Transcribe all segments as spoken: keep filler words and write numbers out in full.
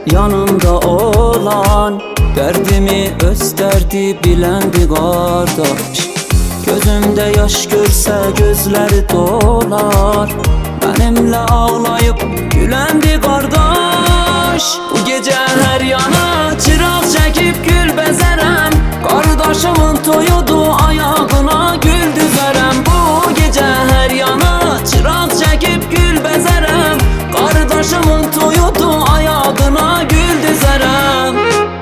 yanımda olan, derdimi öz derdi bilendi kardeş. Gözümde yaş görse gözleri dolar, benimle ağlayıp gülendi kardeş. Bu gece her yana çırak çekip gül bezerem, kardeşimin toyudu ayağına gül düzerem. Bu gece her yana çırak çekip gül bezerem, kardeşimin toyudu ayağına gül düzerem.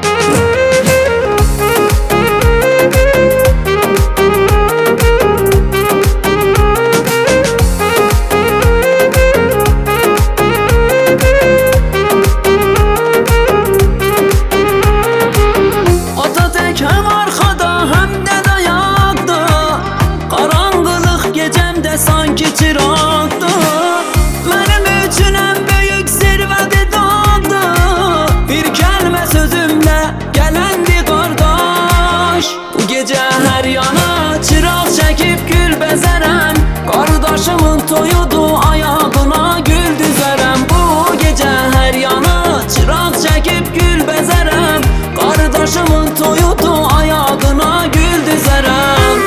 Hem arkada hem de dayakta, karanlık gecemde sanki çıraktı. Benim için en büyük zirvede dağdı, bir kelime sözümle gelendi kardeş. Bu gece her yana çırak çekip gül bezerem, kardeşimin toyudu ayağına gül düzerem. Bu gece her yana çırak çekip gül bezerem, kardeşimin toyudu ayağına gül düzerem.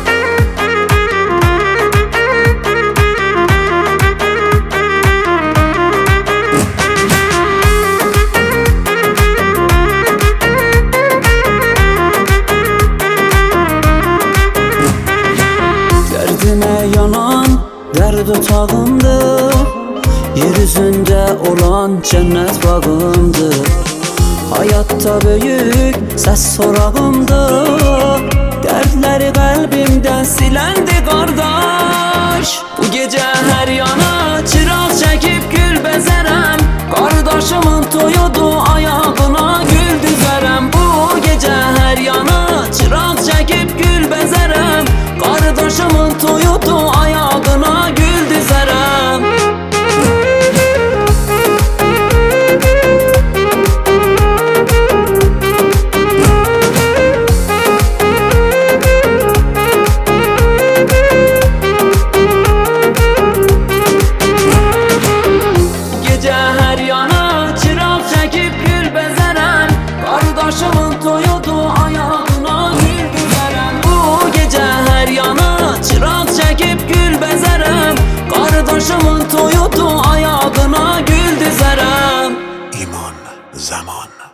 Derdime yanan derd otağımdı, yeryüzünde olan cennet bağımdı. Hayatta büyük ses sorağımdı, dertleri kalbimden silendi kardeş. Bu gece her yana çırak çekip gül bezerem, kardeşimin toyudu ayağına gül düzerem. Bu gece her yana çırak çekip gül bezerem, kardeşimin toyudu ayağına gül düzerem. Kardeşimin toyudu ayağına gül düzerem. Bu gece her yana çırak çekip gül bezerem, kardeşimin toyudu ayağına gül düzerem. İman Zaman.